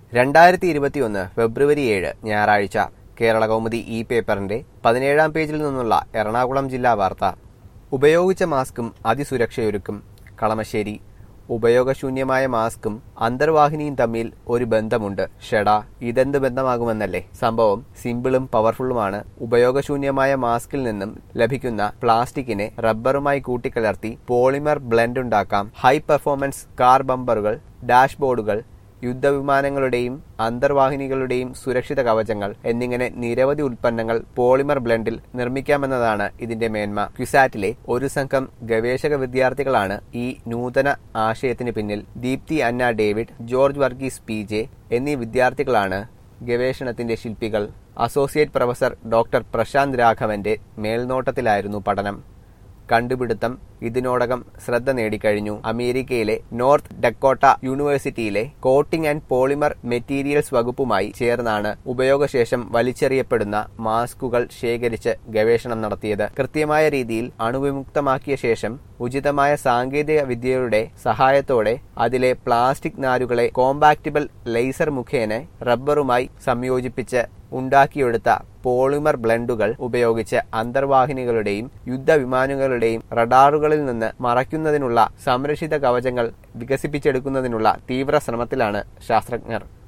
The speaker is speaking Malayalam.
2021 ഫെബ്രുവരി 7 ഞായറാഴ്ച കേരളകൗമുദി ഈ പേപ്പറിന്റെ 17-ാം പേജിൽ നിന്നുള്ള എറണാകുളം ജില്ലാ വാർത്ത. ഉപയോഗിച്ച മാസ്കും അതിസുരക്ഷയൊരുക്കും. കളമശ്ശേരി. ഉപയോഗശൂന്യമായ മാസ്കും അന്തർവാഹിനിയും തമ്മിൽ ഒരു ബന്ധമുണ്ട്. ഷെടാ, ഇതെന്ത് ബന്ധമാകുമെന്നല്ലേ? സംഭവം സിമ്പിളും പവർഫുള്ളുമാണ്. ഉപയോഗശൂന്യമായ മാസ്കിൽ നിന്നും ലഭിക്കുന്ന പ്ലാസ്റ്റിക്കിനെ റബ്ബറുമായി കൂട്ടിക്കലർത്തി പോളിമർ ബ്ലെൻഡ് ഉണ്ടാക്കാം. ഹൈ പെർഫോമൻസ് കാർ ബമ്പറുകൾ, ഡാഷ്ബോർഡുകൾ, യുദ്ധവിമാനങ്ങളുടെയും അന്തർവാഹിനികളുടെയും സുരക്ഷിത കവചങ്ങൾ എന്നിങ്ങനെ നിരവധി ഉൽപ്പന്നങ്ങൾ പോളിമർ ബ്ലെൻഡിൽ നിർമ്മിക്കാമെന്നതാണ് ഇതിന്റെ മേന്മ. ക്യുസാറ്റിലെ ഒരു സംഘം ഗവേഷക വിദ്യാർത്ഥികളാണ് ഈ നൂതന ആശയത്തിന് പിന്നിൽ. Deepthi Anna David, George Varghese PJ എന്നീ വിദ്യാർത്ഥികളാണ് ഗവേഷണത്തിന്റെ ശില്പികൾ. അസോസിയേറ്റ് പ്രൊഫസർ ഡോക്ടർ പ്രശാന്ത് രാഘവന്റെ മേൽനോട്ടത്തിലായിരുന്നു പഠനം. കണ്ടുപിടുത്തം ഇതിനോടകം ശ്രദ്ധ നേടിക്കഴിഞ്ഞു. അമേരിക്കയിലെ നോർത്ത് ഡക്കോട്ട യൂണിവേഴ്സിറ്റിയിലെ കോട്ടിംഗ് ആൻഡ് പോളിമർ മെറ്റീരിയൽസ് വകുപ്പുമായി ചേർന്നാണ് ഉപയോഗശേഷം വലിച്ചെറിയപ്പെടുന്ന മാസ്കുകൾ ശേഖരിച്ച് ഗവേഷണം നടത്തിയത്. കൃത്യമായ രീതിയിൽ അണുവിമുക്തമാക്കിയ ശേഷം ഉചിതമായ സാങ്കേതിക വിദ്യയുടെ സഹായത്തോടെ അതിലെ പ്ലാസ്റ്റിക് നാരുകളെ കോമ്പാക്റ്റിബിൾ ലേസർ മുഖേന റബ്ബറുമായി സംയോജിപ്പിച്ച് ഉണ്ടാക്കിയെടുത്ത പോളിമർ ബ്ലെൻഡുകൾ ഉപയോഗിച്ച് അന്തർവാഹിനികളുടെയും യുദ്ധവിമാനങ്ങളുടെയും റഡാറുകളിൽ നിന്ന് മറയ്ക്കുന്നതിനുള്ള സംരക്ഷിത കവചങ്ങൾ വികസിപ്പിച്ചെടുക്കുന്നതിനുള്ള തീവ്ര ശ്രമത്തിലാണ് ശാസ്ത്രജ്ഞർ.